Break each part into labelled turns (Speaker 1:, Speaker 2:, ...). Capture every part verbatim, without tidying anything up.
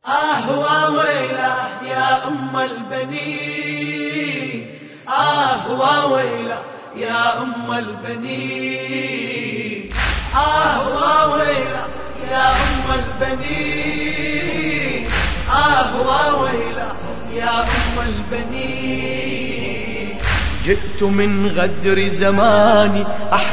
Speaker 1: آه وويله يا أم البنين، آه وويله يا أم البنين، آه وويله يا أم البنين، آه وويله يا أم البنين. جئت من غدر زماني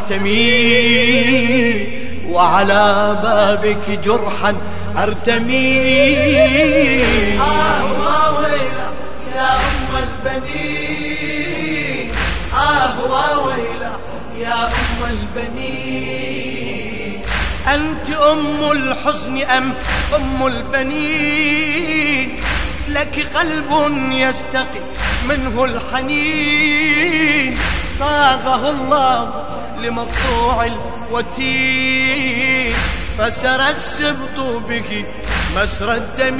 Speaker 1: أحتمي، وعلى بابك جرحا أرتمي. آه وويله يا أم البنين، آه وويله يا أم البنين. أنت أم الحزن أم أم البنين؟ لك قلب يستقي منه الحنين، صاغه الله لمقطوع الوتين، فسرى السبط به مسرى الدم،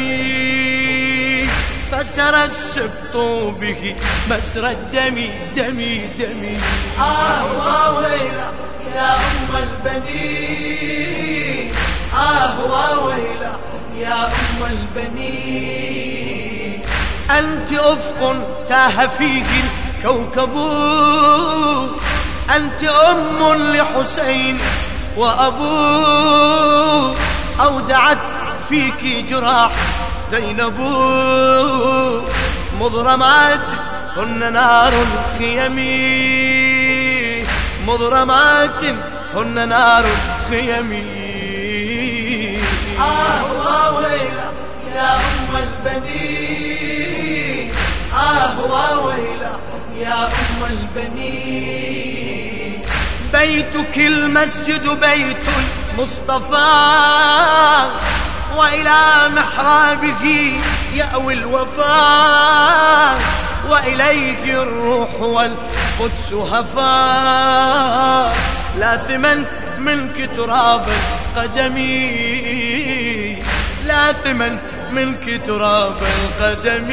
Speaker 1: فسرى السبط به مسرى الدم دمي دمي. آه وويله يا أم البنين، آه وويله يا أم البنين. أنت أفق تاه فيه الكوكب، أنت أم لحسين وأبوه، أودعت فيك جراح زينب، مضرمات هن نار الخيم، مضرمات هن نار الخيم. آه وويله يا أم البنين، آه وويله يا أم البنين. بيتك المسجد بيت المصطفى، وإلى محرابه يأوي الوفاء، وإليه الروح والقدس هفا، لاثما منك تراب قدمي، لاثما منك تراب القدم.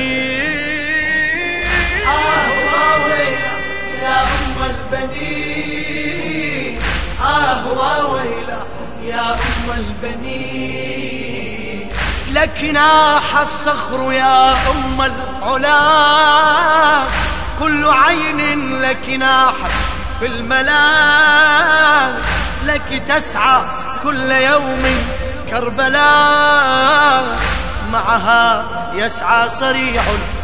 Speaker 1: آه وويله يا أم البنين، آه وويله يا أم البنين. لك ناح الصخر يا أم العلا، كل عين لك ناحت في الملا، لك تسعى كل يوم كربلاء، معها يسعى صريع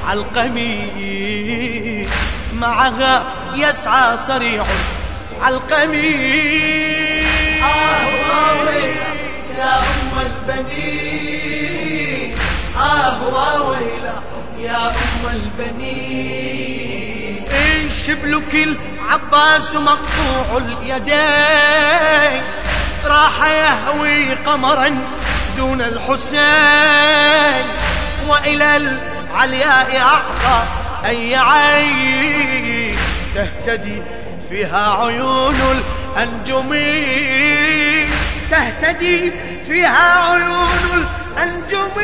Speaker 1: العلقمي، معها يسعى صريع العلقمي. آه وويله يا أم البنين، آه وويله يا أم البنين. إن شبلك العباس مقطوع اليدين، راح يهوي قمرا دون الحسين، وإلى العلياء أعطى أي عين، تهتدي فيها عيون الأنجم، تهتدي فيها عيون الأنجم.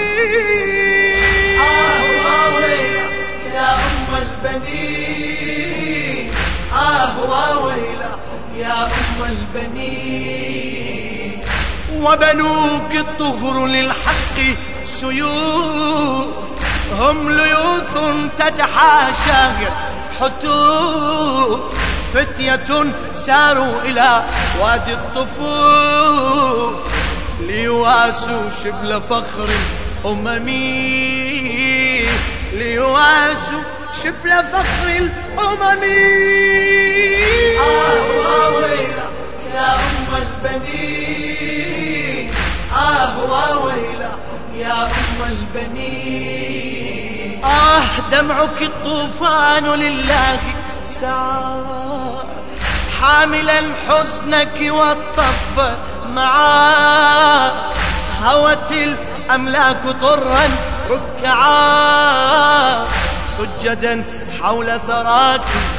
Speaker 1: آه وويله يا أم البنين، آه وويله يا أم البنين. وبنوك الطهر للحق سيوف، هم ليوث تتحاشى حتوف، فتية ساروا إلى وادي الطفوف، ليواسوا شبل فخر الأمم، ليواسوا شبل فخر الأمم. آه وويله يا أم البنين، آه وويله يا أم البنين. آه دمعك الطوفان لله سعى، حاملا حزنك والطف معاه، هوت الأملاك طرا ركعا، سجدا حول ثراك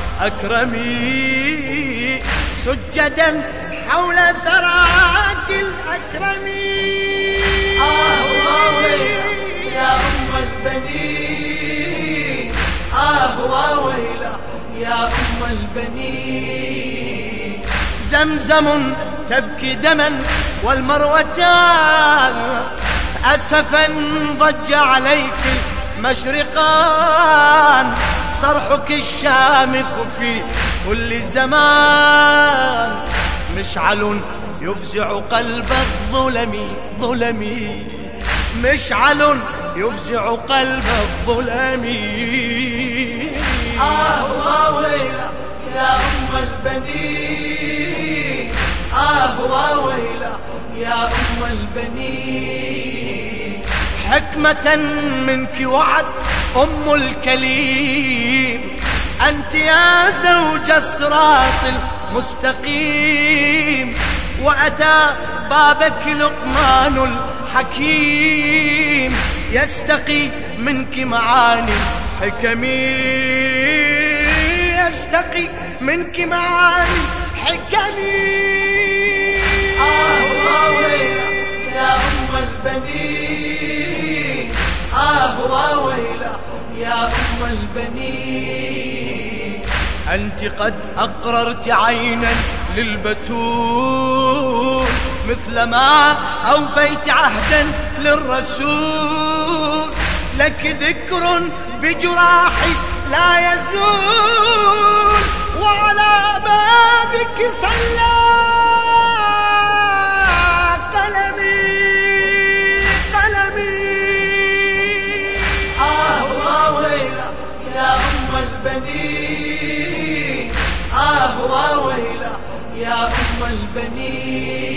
Speaker 1: أكرمي، سجدا حول ثراك الأكرمي. آه وويله يا أم البنين، آه وويله يا أم البنين. زمزم تبكي دما والمروتان أسفا ضج عليك المشرقان، صرحك الشامخ في كل زمان، مشعل يفزع قلب الظلم ظلمي، مشعل يفزع قلب الظلم.
Speaker 2: آه ويلا يا أم البنين، آه ويلا يا أم البنين.
Speaker 1: حكمة منك وعد أم الكليم، أنت يا زوج الصراط المستقيم، وأتى بابك لقمان الحكيم، يستقي منك معاني حكمي، يستقي منك معاني حكمي.
Speaker 2: آه ويلا يا أم البنين، آه ويلا يا أم البنين.
Speaker 1: أنت قد أقررت عينا للبتول، مثلما أوفيت عهدا للرسول، لك ذكر بجراحي لا يزول، وعلى بابك صلى قلمي قلمي.
Speaker 2: آه ويلا يا أم البنين، آه ويلا يا أم البنين.